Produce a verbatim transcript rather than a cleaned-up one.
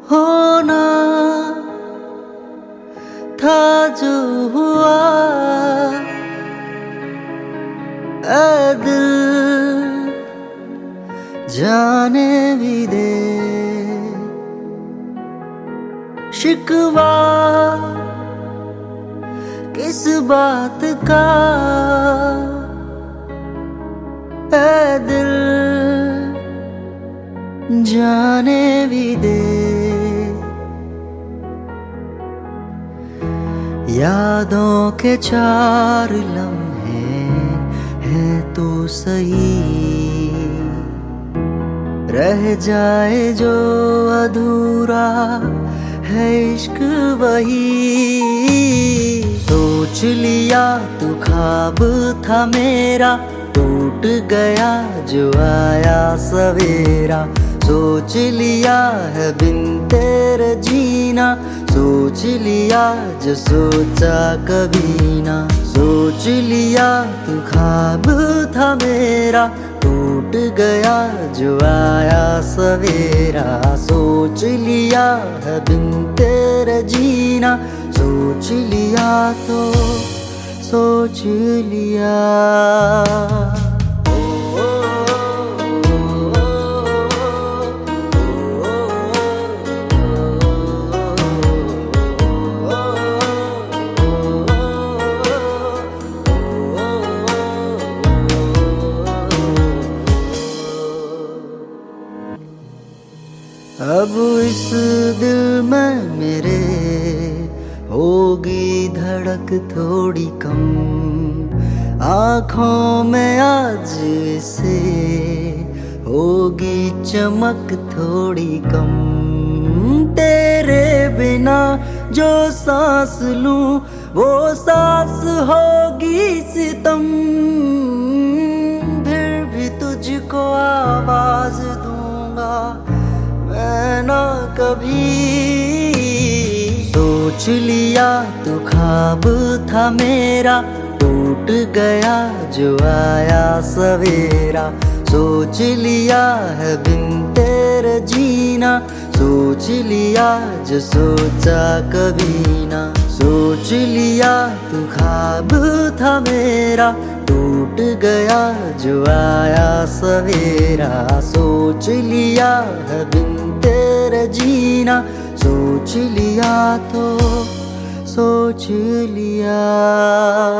होना था जो हुआ, ऐ दिल जाने भी दे। शिकवा किस बात का, ऐ दिल जाने भी दे। यादों के चार लम्हे हैं तो सही, रह जाए जो अधूरा है इश्क वही। सोच लिया तू ख्वाब था मेरा, टूट गया जो आया सवेरा। सोच लिया है बिन तेरे जीना, सोच लिया जो सोचा कभी ना। सोच लिया तू ख्वाब था मेरा, टूट गया जो आया सवेरा। सोच लिया है बिन तेरे जीना, सोच लिया तो सोच लिया। अब इस दिल में मेरे होगी धड़क थोड़ी कम, आँखों में आज से होगी चमक थोड़ी कम। तेरे बिना जो सांस लूं वो सांस होगी सितम, फिर भी तुझको आवाज दूंगा मैं ना कभी। सोच लिया तू ख्वाब था मेरा, टूट गया जो आया सवेरा। सोच लिया है बिन तेरे जीना, सोच लिया जो सोचा कभी ना। सोच लिया तू ख्वाब था मेरा, टूट गया जो आया सवेरा। सोच लिया है बिन तेरे जीना, सोच लिया तो सोच लिया।